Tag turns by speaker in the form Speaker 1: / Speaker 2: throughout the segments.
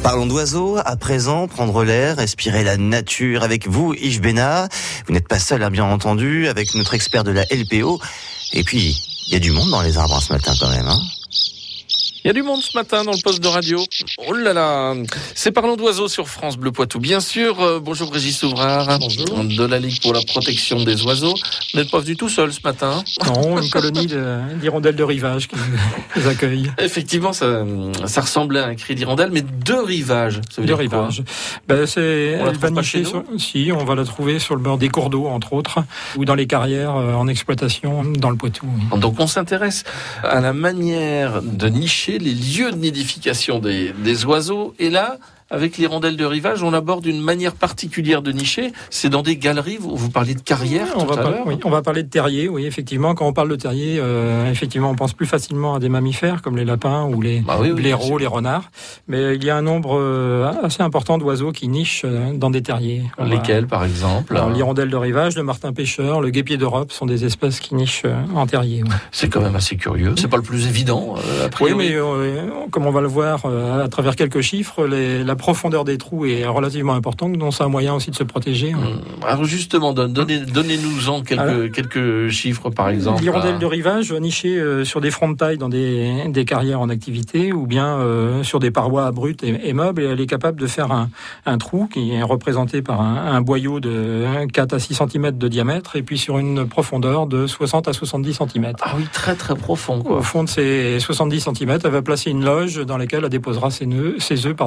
Speaker 1: Parlons d'oiseaux, à présent, prendre l'air, respirer la nature avec vous, Yves Bénard. Vous n'êtes pas seul, bien entendu, avec notre expert de la LPO. Et puis, il y a du monde dans les arbres ce matin quand même,
Speaker 2: Il y a du monde ce matin dans le poste de radio. Oh là là, c'est Parlons d'oiseaux sur France Bleu Poitou. Bien sûr, bonjour Régis Ouvrard, bonjour. De la Ligue pour la protection des oiseaux. Vous n'êtes pas venu tout seul ce matin?
Speaker 3: Non, une colonie d'hirondelles de rivage qui nous accueille.
Speaker 2: Effectivement, ça ressemblait à un cri d'hirondelle, mais deux rivages. Ça veut dire
Speaker 3: rivage.
Speaker 2: Quoi?
Speaker 3: Elle va nicher si, on va la trouver sur le bord des cours d'eau, entre autres, ou dans les carrières en exploitation dans le Poitou. Oui.
Speaker 2: Donc on s'intéresse à la manière de nicher les lieux de nidification des oiseaux. Et là, avec l'hirondelle de rivage, on aborde une manière particulière de nicher. C'est dans des galeries. Vous parliez de carrières tout à l'heure.
Speaker 3: Oui, on va parler de terriers. Oui, effectivement. Quand on parle de terriers, effectivement, on pense plus facilement à des mammifères comme les lapins ou les blaireaux, les renards. Mais il y a un nombre assez important d'oiseaux qui nichent dans des terriers.
Speaker 2: Lesquels, par exemple?
Speaker 3: L'hirondelle de rivage, le martin pêcheur, le guêpier d'Europe sont des espèces qui nichent en terrier. Oui.
Speaker 2: C'est quand même assez curieux. C'est pas le plus évident, a priori.
Speaker 3: Oui, mais comme on va le voir à travers quelques chiffres, la profondeur des trous est relativement importante, donc c'est un moyen aussi de se protéger.
Speaker 2: Alors justement, donnez-nous-en quelques chiffres, par exemple.
Speaker 3: L'hirondelle de rivage va nicher sur des fronts de taille dans des carrières en activité, ou bien sur des parois abruptes et meubles, et elle est capable de faire un trou qui est représenté par un boyau de 4 à 6 cm de diamètre, et puis sur une profondeur de 60 à 70 cm.
Speaker 2: Ah oui, très très profond, quoi.
Speaker 3: Au fond de ces 70 cm, elle va placer une loge dans laquelle elle déposera ses œufs,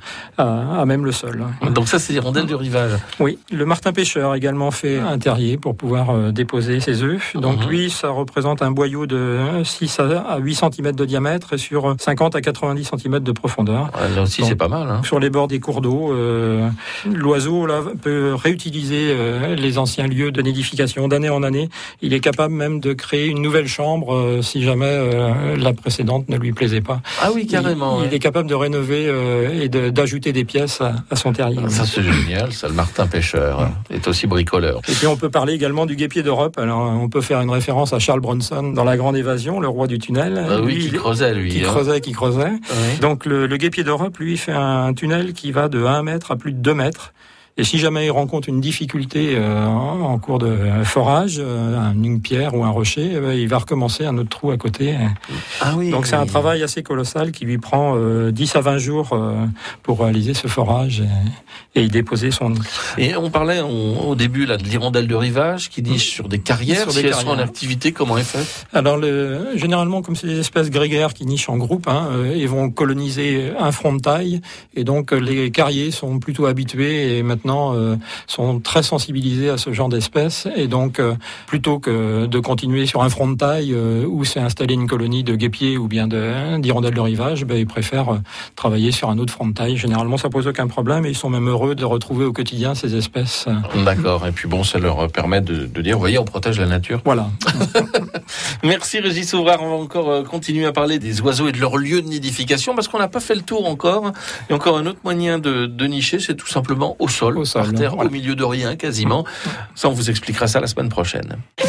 Speaker 3: à même le sol.
Speaker 2: Donc ça, c'est l'hirondelle du rivage.
Speaker 3: Oui, le martin pêcheur également fait un terrier pour pouvoir déposer ses œufs. Donc lui, ça représente un boyau de 6 à 8 cm de diamètre et sur 50 à 90 cm de profondeur.
Speaker 2: Là aussi, donc, c'est pas mal.
Speaker 3: Sur les bords des cours d'eau, l'oiseau là peut réutiliser les anciens lieux de nidification d'année en année. Il est capable même de créer une nouvelle chambre si jamais la précédente ne lui plaisait pas.
Speaker 2: Ah oui, carrément.
Speaker 3: Il est capable de rénover et d'ajouter des pièces à son terrier.
Speaker 2: Ça, c'est génial. Ça, le martin pêcheur est aussi bricoleur.
Speaker 3: Et puis, on peut parler également du guêpier d'Europe. Alors, on peut faire une référence à Charles Bronson dans La Grande Évasion, le roi du tunnel.
Speaker 2: Qui creusait.
Speaker 3: Oui. Donc, le guêpier d'Europe, lui, fait un tunnel qui va de 1 mètre à plus de 2 mètres. Et si jamais il rencontre une difficulté en cours de forage, une pierre ou un rocher, il va recommencer un autre trou à côté.
Speaker 2: Ah oui,
Speaker 3: donc c'est un travail assez colossal qui lui prend 10 à 20 jours pour réaliser ce forage et y déposer son nid.
Speaker 2: Et on parlait au début là, de l'hirondelle de rivage qui niche sur des carrières. Si elles sont en activité, comment est fait?
Speaker 3: Alors généralement, comme c'est des espèces grégaires qui nichent en groupe, ils vont coloniser un front de taille. Et donc les carriers sont plutôt habitués et maintenant sont très sensibilisés à ce genre d'espèces, et donc plutôt que de continuer sur un front de taille où s'est installée une colonie de guêpiers ou bien d'hirondelles de rivage, ils préfèrent travailler sur un autre front de taille. Généralement ça pose aucun problème et ils sont même heureux de retrouver au quotidien ces espèces.
Speaker 2: D'accord, et puis ça leur permet de dire, vous voyez, on protège la nature.
Speaker 3: Voilà.
Speaker 2: Merci Régis Ouvrard, on va encore continuer à parler des oiseaux et de leur lieu de nidification, parce qu'on n'a pas fait le tour encore. Il y a encore un autre moyen de nicher, c'est tout simplement au sol. Par terre, au milieu de rien quasiment. Ça, on vous expliquera ça la semaine prochaine.